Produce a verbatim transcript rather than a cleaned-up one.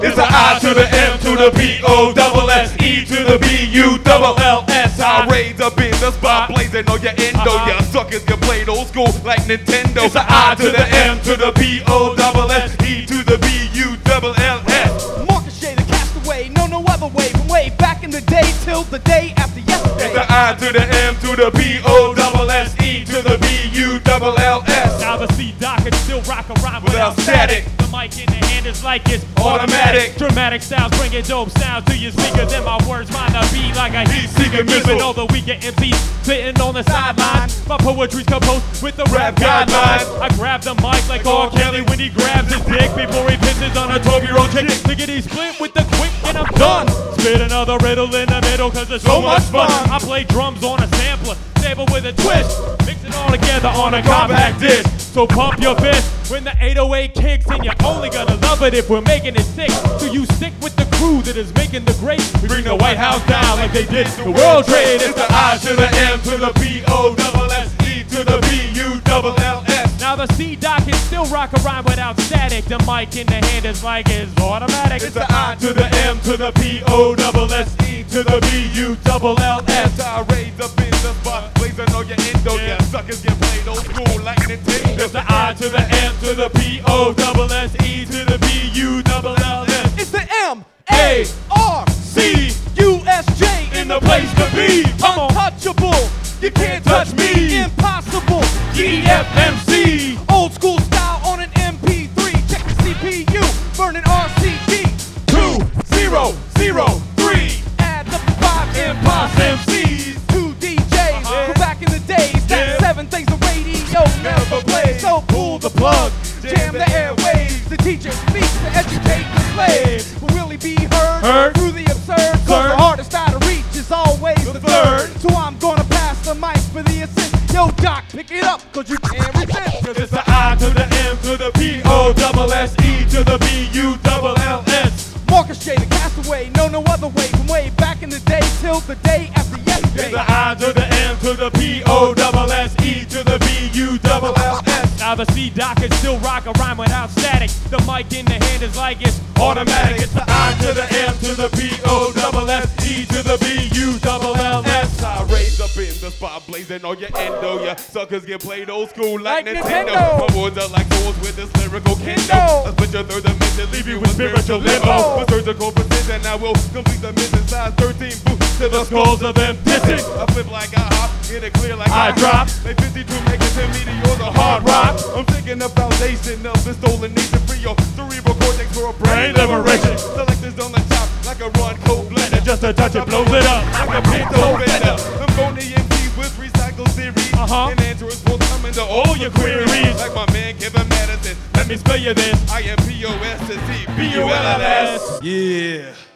It's the I to the M to the P O double S E to the B U double L S. I raise up in the spot, blazing on your endo. Uh-huh. Ya suckers get played old school like Nintendo. It's the I to the M to the P O double S E to the B U double L S. Marcus J, the castaway, no no other way from way back in the day till the day after yesterday. It's the I to the M to the P O double S E to the B U double L S. Now the C Doc can still rock a rhyme without static. The mic in the hand is like it's automatic. Dramatic styles bringing dope sounds to your speakers, and my words might not be like a heat-seeking missile. Even all the weaker M Cs sitting on the sidelines. My poetry's composed with the rap, rap guidelines. guidelines. I grab the mic like R. Kelly when he grabs his dick before he pisses on a twelve-year-old chick. Lickety split with the quick and I'm done. Spit another riddle in the middle cause it's so, so much fun. fun. I play drums on a sampler, sample with a twist. Mix it all together on a compact disc. So pump your fist when the eight oh eight kicks, and you're only gonna love it if we're making it sick. So you stick with the crew that is making the grade. We bring the White House down like they did the World Trade. It's the I to the M to the P O double S E to the B U double L S. Now the C Doc can still rock a rhyme without static. The mic in the hand is like it's automatic. It's the I to the M to the P O double S E to the B U double L S. I raise up in the spot, blazing on your endo. Yeah, suckers get played old school like Nintendo. It's the I to the M to the P O double S E to the B U double L S. It's the M A R C U S J in the place to be. Untouchable, you can't touch me. Impossible, E F M C. Old school style on an M P three. Check the C P U, burning R C D. Two zero zero three. Add up the five Impost M Cs. Two D Js Uh-huh. from back in the days. That's Yeah. seven things the radio never played. So pull the plug, jam the airwaves. The teacher speaks to educate the slaves. Will really be heard, Heard. through the absurd. Cause Third. the hardest out of reach is always the, The third. third. So I'm gonna pass the mic for the assist. Yo, Doc, pick it up, cause you can't resist. Cause it's the I to the M to the P O double S E to the B U double L S. Marcus J, the castaway, no no other way from way back in the day till the day after It's yesterday. the I to the M to the P O double S E to the B U double L S. Now the C Doc can still rock a rhyme without static. The mic in the hand is like it's Automatic. It's the I to the M to the P O double S E to the B U double L S. I raise up in the spot, blazing on your endo. Ya suckers get played old school like, Like Nintendo. Nintendo. My words are like swords with this lyrical kendo. Kendo. I split your third dimension, leave you with spiritual limbo. With surgical precision, I will complete the mission. Size thirteen boots to the skulls of them dissing. I flip like I hop, get it clear like I I drop. They fifty-two make it to meteors a hard rock. I'm thinking the foundation of the stolen nation. Free your cerebral cortex for a brain liberation. Selectors on the top like a run cold blender. just a touch, it blows it up. Like a pinto bender. Them phony M Cs with recycled series. Uh-huh. And answers will come into all your queries. Like my man Kevin Madison. Let me spell you this. I am P O S T B U L L S. Yeah.